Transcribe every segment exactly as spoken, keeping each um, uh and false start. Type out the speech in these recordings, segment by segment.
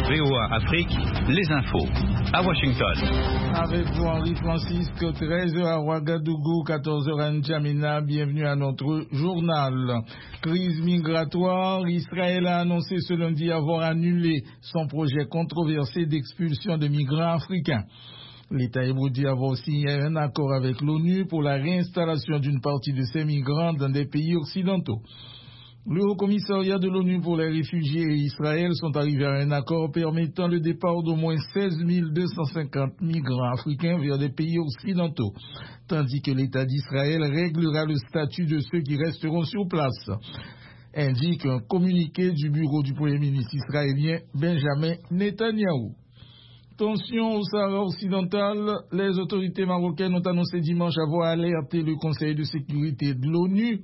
V O A Afrique, les infos. À Washington. Avec vous, Henri Francisque, treize heures à Ouagadougou, quatorze heures à N'Djamena. Bienvenue à notre journal. Crise migratoire. Israël a annoncé ce lundi avoir annulé son projet controversé d'expulsion de migrants africains. L'État hébreu dit avoir signé un accord avec l'ONU pour la réinstallation d'une partie de ces migrants dans des pays occidentaux. Le Haut-Commissariat de l'ONU pour les réfugiés et Israël sont arrivés à un accord permettant le départ d'au moins seize mille deux cent cinquante migrants africains vers des pays occidentaux, tandis que l'État d'Israël réglera le statut de ceux qui resteront sur place, indique un communiqué du bureau du Premier ministre israélien Benjamin Netanyahou. Tension au Sahara occidental, les autorités marocaines ont annoncé dimanche avoir alerté le Conseil de sécurité de l'ONU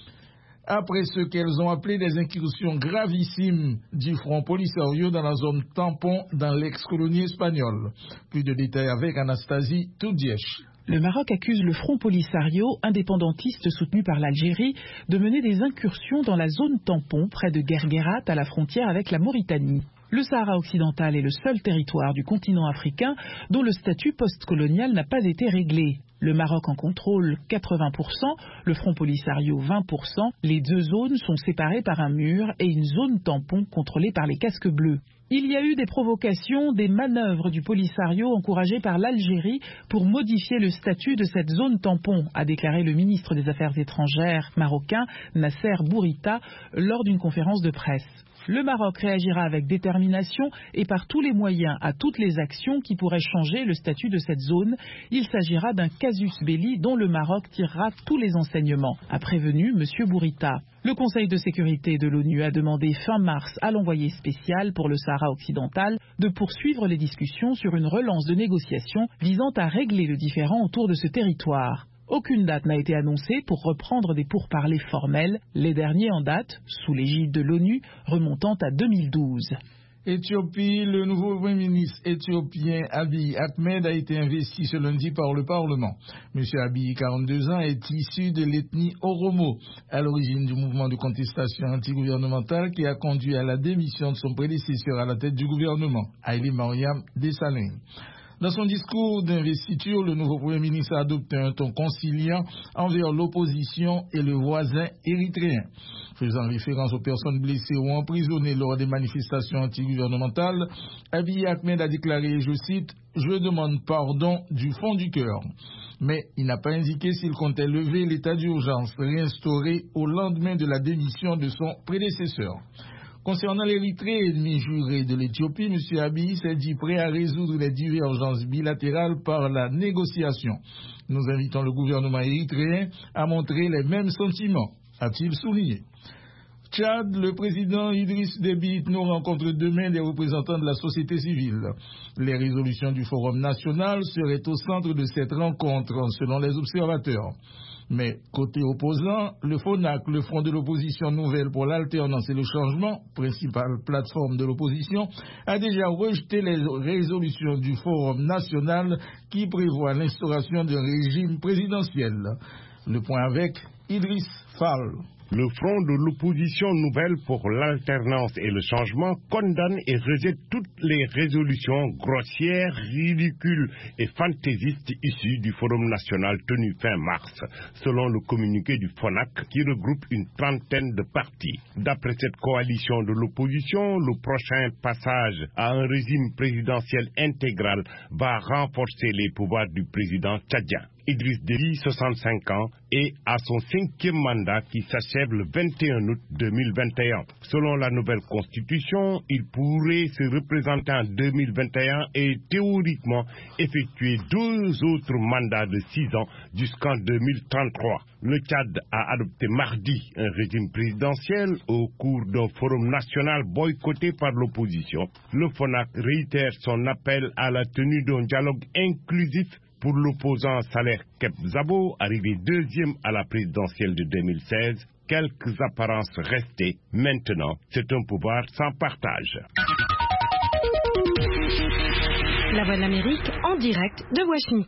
après ce qu'elles ont appelé des incursions gravissimes du Front Polisario dans la zone tampon dans l'ex-colonie espagnole. Plus de détails avec Anastasie Toudièche. Le Maroc accuse le Front Polisario, indépendantiste soutenu par l'Algérie, de mener des incursions dans la zone tampon près de Guerguerat à la frontière avec la Mauritanie. Le Sahara occidental est le seul territoire du continent africain dont le statut postcolonial n'a pas été réglé. Le Maroc en contrôle quatre-vingts pour cent, le Front Polisario vingt pour cent. Les deux zones sont séparées par un mur et une zone tampon contrôlée par les casques bleus. Il y a eu des provocations, des manœuvres du Polisario encouragées par l'Algérie pour modifier le statut de cette zone tampon, a déclaré le ministre des Affaires étrangères marocain Nasser Bourita lors d'une conférence de presse. Le Maroc réagira avec détermination et par tous les moyens à toutes les actions qui pourraient changer le statut de cette zone. Il s'agira d'un casus belli dont le Maroc tirera tous les enseignements, a prévenu M. Bourita. Le Conseil de sécurité de l'ONU a demandé fin mars à l'envoyé spécial pour le Sahara occidental de poursuivre les discussions sur une relance de négociations visant à régler le différend autour de ce territoire. Aucune date n'a été annoncée pour reprendre des pourparlers formels, les derniers en date, sous l'égide de l'ONU, remontant à deux mille douze. Éthiopie, le nouveau Premier ministre éthiopien Abiy Ahmed a été investi ce lundi par le Parlement. Monsieur Abiy, quarante-deux ans, est issu de l'ethnie Oromo, à l'origine du mouvement de contestation antigouvernementale qui a conduit à la démission de son prédécesseur à la tête du gouvernement, Haïlé Mariam Desalegn. Dans son discours d'investiture, le nouveau Premier ministre a adopté un ton conciliant envers l'opposition et le voisin érythréen. Faisant référence aux personnes blessées ou emprisonnées lors des manifestations antigouvernementales, Abiy Ahmed a déclaré, je cite, « Je demande pardon du fond du cœur ». Mais il n'a pas indiqué s'il comptait lever l'état d'urgence réinstauré au lendemain de la démission de son prédécesseur. Concernant l'Érythrée, ennemi juré de l'Éthiopie, M. Abiy s'est dit prêt à résoudre les divergences bilatérales par la négociation. Nous invitons le gouvernement érythréen à montrer les mêmes sentiments, a-t-il souligné. Tchad, le président Idriss Déby Itno rencontre demain des représentants de la société civile. Les résolutions du Forum national seraient au centre de cette rencontre, selon les observateurs. Mais côté opposant, le FONAC, le Front de l'opposition nouvelle pour l'alternance et le changement, principale plateforme de l'opposition, a déjà rejeté les résolutions du Forum national qui prévoit l'instauration d'un régime présidentiel. Le point avec Idriss Fall. Le Front de l'opposition nouvelle pour l'alternance et le changement condamne et rejette toutes les résolutions grossières, ridicules et fantaisistes issues du Forum national tenu fin mars, selon le communiqué du FONAC qui regroupe une trentaine de partis. D'après cette coalition de l'opposition, le prochain passage à un régime présidentiel intégral va renforcer les pouvoirs du président tchadien. Idriss Déby, soixante-cinq ans, est à son cinquième mandat qui s'achève le vingt et un août deux mille vingt et un. Selon la nouvelle constitution, il pourrait se représenter en deux mille vingt et un et théoriquement effectuer deux autres mandats de six ans jusqu'en deux mille trente-trois. Le Tchad a adopté mardi un régime présidentiel au cours d'un forum national boycotté par l'opposition. Le FONAC réitère son appel à la tenue d'un dialogue inclusif pour l'opposant Saleh Kebzabo, arrivé deuxième à la présidentielle de deux mille seize. Quelques apparences restées. Maintenant, c'est un pouvoir sans partage. La Voix de l'Amérique en direct de Washington.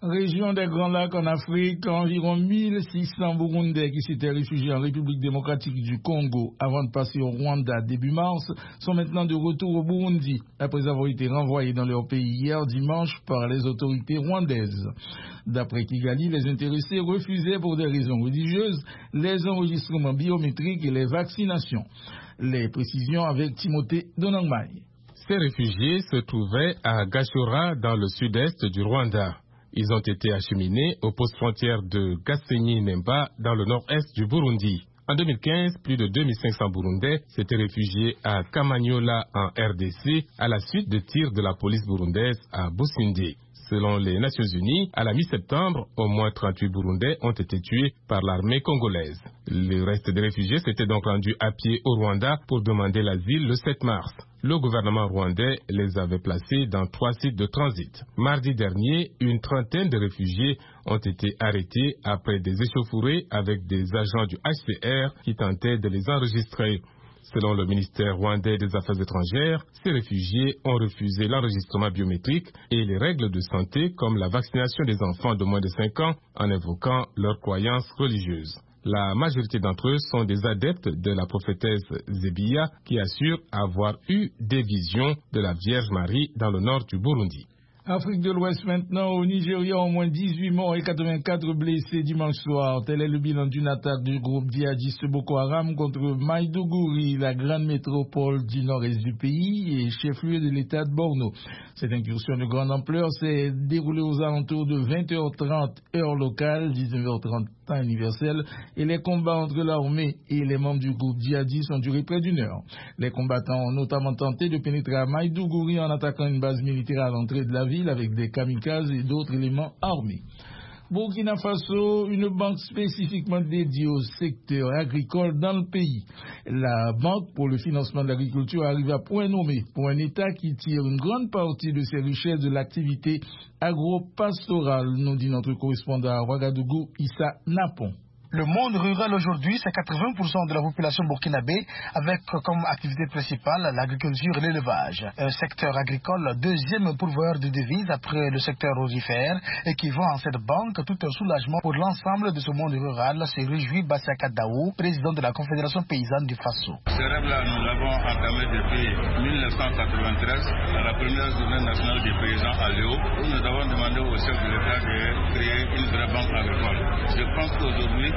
Région des Grands Lacs en Afrique, environ mille six cents Burundais qui s'étaient réfugiés en République démocratique du Congo avant de passer au Rwanda début mars sont maintenant de retour au Burundi après avoir été renvoyés dans leur pays hier dimanche par les autorités rwandaises. D'après Kigali, les intéressés refusaient pour des raisons religieuses les enregistrements biométriques et les vaccinations. Les précisions avec Timothée Donangmai. Ces réfugiés se trouvaient à Gashora dans le sud-est du Rwanda. Ils ont été acheminés au poste frontière de Gasenyi-Nemba dans le nord-est du Burundi. En deux mille quinze, plus de deux mille cinq cents Burundais s'étaient réfugiés à Kamanyola en R D C à la suite de tirs de la police burundaise à Businde. Selon les Nations Unies, à la mi-septembre, au moins trente-huit Burundais ont été tués par l'armée congolaise. Le reste des réfugiés s'étaient donc rendus à pied au Rwanda pour demander l'asile le sept mars. Le gouvernement rwandais les avait placés dans trois sites de transit. Mardi dernier, une trentaine de réfugiés ont été arrêtés après des échauffourées avec des agents du H C R qui tentaient de les enregistrer. Selon le ministère rwandais des Affaires étrangères, ces réfugiés ont refusé l'enregistrement biométrique et les règles de santé comme la vaccination des enfants de moins de cinq ans en invoquant leurs croyances religieuses. La majorité d'entre eux sont des adeptes de la prophétesse Zébia qui assurent avoir eu des visions de la Vierge Marie dans le nord du Burundi. Afrique de l'Ouest maintenant, au Nigeria, au moins dix-huit morts et quatre-vingt-quatre blessés dimanche soir. Tel est le bilan d'une attaque du groupe djihadiste Boko Haram contre Maïdougouri, la grande métropole du nord-est du pays et chef-lieu de l'état de Borno. Cette incursion de grande ampleur s'est déroulée aux alentours de vingt heures trente heure locale, dix-neuf heures trente temps universel, et les combats entre l'armée et les membres du groupe djihadiste ont duré près d'une heure. Les combattants ont notamment tenté de pénétrer à Maïdougouri en attaquant une base militaire à l'entrée de la ville avec des kamikazes et d'autres éléments armés. Burkina Faso, une banque spécifiquement dédiée au secteur agricole dans le pays. La Banque pour le financement de l'agriculture arrive à point nommé pour un État qui tire une grande partie de ses richesses de l'activité agro-pastorale, nous dit notre correspondant à Ouagadougou, Issa Napon. Le monde rural aujourd'hui, c'est quatre-vingts pour cent de la population burkinabé avec comme activité principale l'agriculture et l'élevage. Un secteur agricole, deuxième pourvoyeur de devises après le secteur rosifère et qui vend en cette banque tout un soulagement pour l'ensemble de ce monde rural, se réjouit Bassaka Daou, président de la Confédération paysanne du Faso. Ce rêve-là, nous l'avons entamé depuis mille neuf cent quatre-vingt-treize à la première journée nationale des paysans à Léo où nous avons demandé au chef de l'État de créer une vraie banque agricole. Je pense qu'aujourd'hui,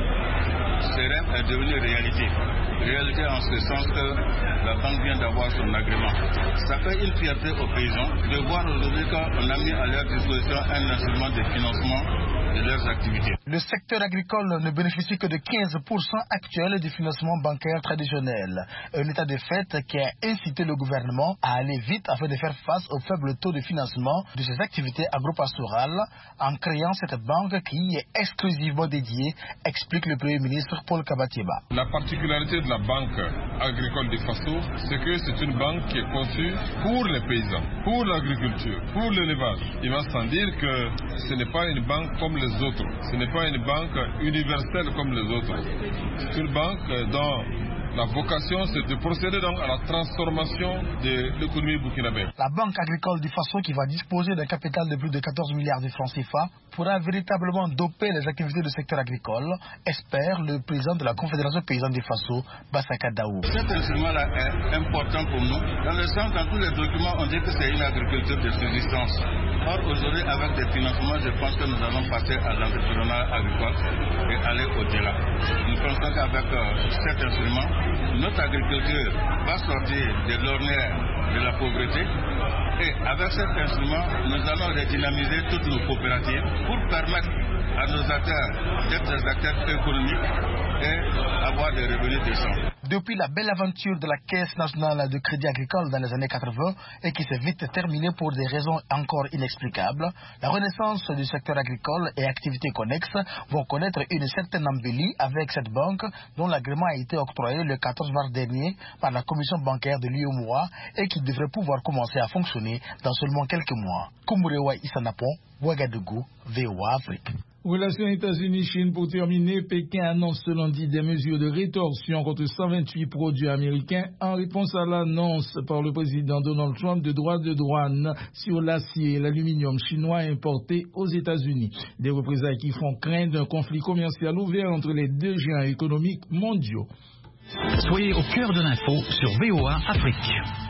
ce rêve est devenu réalité. Réalité en ce sens que la banque vient d'avoir son agrément. Ça fait une fierté aux paysans de voir aujourd'hui qu'on a mis à leur disposition un instrument de financement de leurs activités. Le secteur agricole ne bénéficie que de quinze pour cent actuel du financement bancaire traditionnel. Un état de fait qui a incité le gouvernement à aller vite afin de faire face au faible taux de financement de ces activités agro-pastorales en créant cette banque qui est exclusivement dédiée, explique le Premier ministre Paul Kabatieba. La particularité de la banque agricole du Faso, c'est que c'est une banque qui est conçue pour les paysans, pour l'agriculture, pour l'élevage. Il va sans dire que ce n'est pas une banque comme les autres. Ce n'est pas une banque universelle comme les autres. C'est une banque dont la vocation, c'est de procéder donc à la transformation de l'économie burkinabé. La Banque agricole du Faso, qui va disposer d'un capital de plus de quatorze milliards de francs C F A, pourra véritablement doper les activités du secteur agricole, espère le président de la Confédération paysanne du Faso, Bassaka Daou. Cet instrument-là est important pour nous, dans le sens dans tous les documents, on dit que c'est une agriculture de subsistance. Or, aujourd'hui, avec des financements, je pense que nous allons passer à l'entrepreneuriat agricole et aller au-delà. Nous pensons qu'avec euh, cet instrument, notre agriculture va sortir de l'ornière de la pauvreté et avec cet instrument, nous allons redynamiser toutes nos coopératives pour permettre à nos acteurs d'être des acteurs économiques et avoir des revenus décents. Depuis la belle aventure de la Caisse nationale de crédit agricole dans les années quatre-vingt et qui s'est vite terminée pour des raisons encore inexplicables, la renaissance du secteur agricole et activités connexes vont connaître une certaine embellie avec cette banque dont l'agrément a été octroyé le quatorze mars dernier par la commission bancaire de l'U E M O A et qui devrait pouvoir commencer à fonctionner dans seulement quelques mois. Koumourewa Issanapon, Ouagadougou, V O A Afrique. Relations États-Unis-Chine pour terminer, Pékin annonce ce lundi des mesures de rétorsion contre cent vingt-huit produits américains en réponse à l'annonce par le président Donald Trump de droits de douane sur l'acier et l'aluminium chinois importés aux États-Unis. Des représailles qui font craindre un conflit commercial ouvert entre les deux géants économiques mondiaux. Soyez au cœur de l'info sur V O A Afrique.